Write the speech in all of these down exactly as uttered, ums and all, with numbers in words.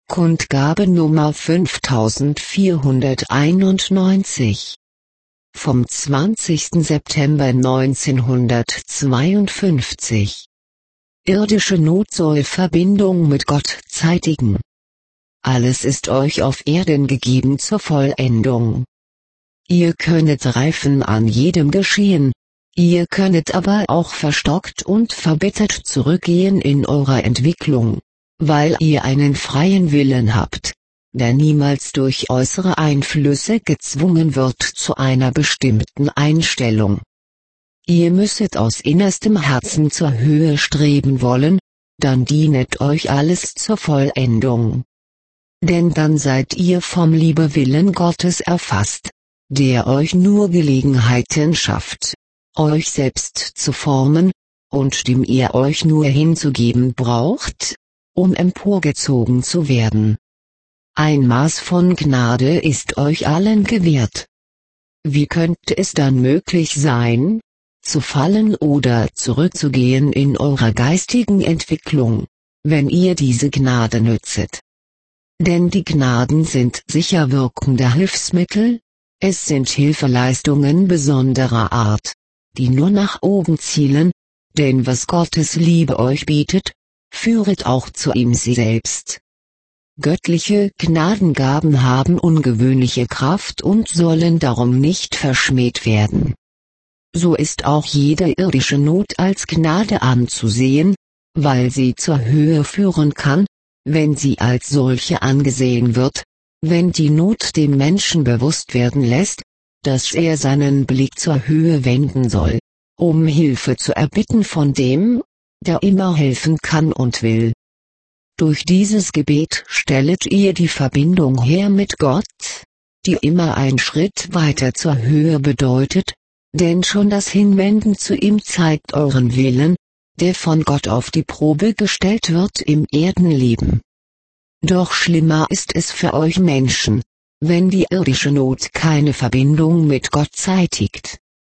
Kundgabe Nummer fünftausendvierhunderteinundneunzig vom zwanzigsten September neunzehnhundertzweiundfünfzig. Irdische Not soll Verbindung mit Gott zeitigen. Alles ist euch auf Erden gegeben zur Vollendung. Ihr könnet reifen an jedem Geschehen, ihr könnet aber auch verstockt und verbittert zurückgehen in eurer Entwicklung, weil ihr einen freien Willen habt, der niemals durch äußere Einflüsse gezwungen wird zu einer bestimmten Einstellung. Ihr müsset aus innerstem Herzen zur Höhe streben wollen, dann dienet euch alles zur Vollendung. Denn dann seid ihr vom Liebewillen Gottes erfasst, der euch nur Gelegenheiten schafft, euch selbst zu formen, und dem ihr euch nur hinzugeben braucht, um emporgezogen zu werden. Ein Maß von Gnade ist euch allen gewährt. Wie könnte es dann möglich sein, zu fallen oder zurückzugehen in eurer geistigen Entwicklung, wenn ihr diese Gnade nützet? Denn die Gnaden sind sicher wirkende Hilfsmittel, es sind Hilfeleistungen besonderer Art, die nur nach oben zielen, denn was Gottes Liebe euch bietet, führet auch zu ihm sie selbst. Göttliche Gnadengaben haben ungewöhnliche Kraft und sollen darum nicht verschmäht werden. So ist auch jede irdische Not als Gnade anzusehen, weil sie zur Höhe führen kann, wenn sie als solche angesehen wird, wenn die Not dem Menschen bewusst werden lässt, dass er seinen Blick zur Höhe wenden soll, um Hilfe zu erbitten von dem, der immer helfen kann und will. Durch dieses Gebet stellet ihr die Verbindung her mit Gott, die immer ein Schritt weiter zur Höhe bedeutet, denn schon das Hinwenden zu ihm zeigt euren Willen, der von Gott auf die Probe gestellt wird im Erdenleben. Doch schlimmer ist es für euch Menschen, wenn die irdische Not keine Verbindung mit Gott zeitigt.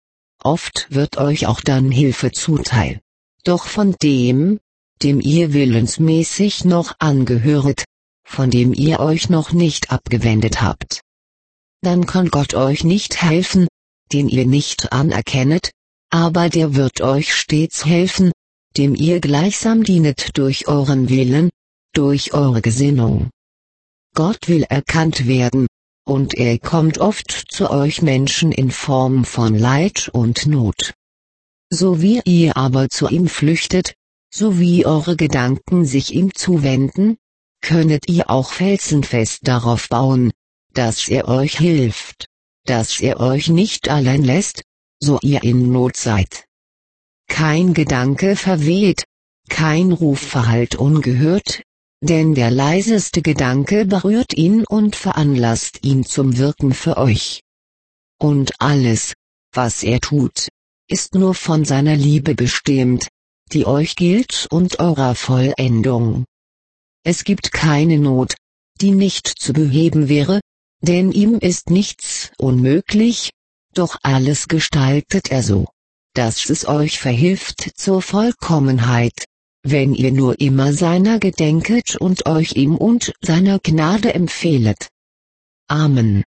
Oft wird euch auch dann Hilfe zuteil, doch von dem, dem ihr willensmäßig noch angehöret, von dem ihr euch noch nicht abgewendet habt. Dann kann Gott euch nicht helfen, den ihr nicht anerkennet, aber der wird euch stets helfen, dem ihr gleichsam dienet durch euren Willen, durch eure Gesinnung. Gott will erkannt werden, und er kommt oft zu euch Menschen in Form von Leid und Not. So wie ihr aber zu ihm flüchtet, so wie eure Gedanken sich ihm zuwenden, könnet ihr auch felsenfest darauf bauen, dass er euch hilft, dass er euch nicht allein lässt, so ihr in Not seid. Kein Gedanke verweht, kein Ruf verhallt ungehört, denn der leiseste Gedanke berührt ihn und veranlasst ihn zum Wirken für euch. Und alles, was er tut, ist nur von seiner Liebe bestimmt, die euch gilt und eurer Vollendung. Es gibt keine Not, die nicht zu beheben wäre, denn ihm ist nichts unmöglich, doch alles gestaltet er so, dass es euch verhilft zur Vollkommenheit, wenn ihr nur immer seiner gedenket und euch ihm und seiner Gnade empfehlet. Amen.